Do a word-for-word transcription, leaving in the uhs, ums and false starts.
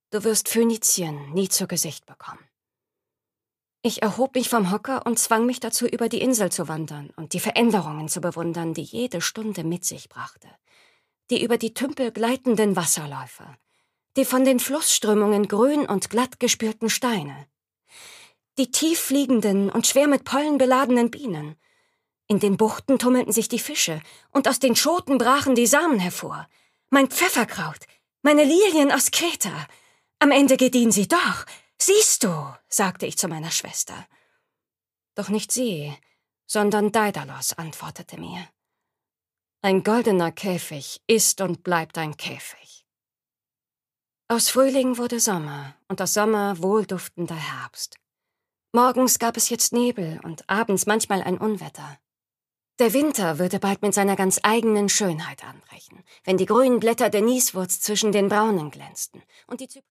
Du wirst Phönizien nie zu Gesicht bekommen. Ich erhob mich vom Hocker und zwang mich dazu, über die Insel zu wandern und die Veränderungen zu bewundern, die jede Stunde mit sich brachte. Die über die Tümpel gleitenden Wasserläufe, die von den Flussströmungen grün und glatt gespülten Steine, die tief fliegenden und schwer mit Pollen beladenen Bienen. In den Buchten tummelten sich die Fische, und aus den Schoten brachen die Samen hervor. Mein Pfefferkraut, meine Lilien aus Kreta. Am Ende gediehen sie doch. Siehst du, sagte ich zu meiner Schwester. Doch nicht sie, sondern Daidalos antwortete mir. Ein goldener Käfig ist und bleibt ein Käfig. Aus Frühling wurde Sommer und aus Sommer wohlduftender Herbst. Morgens gab es jetzt Nebel und abends manchmal ein Unwetter. Der Winter würde bald mit seiner ganz eigenen Schönheit anbrechen, wenn die grünen Blätter der Nieswurz zwischen den braunen glänzten und die Zyp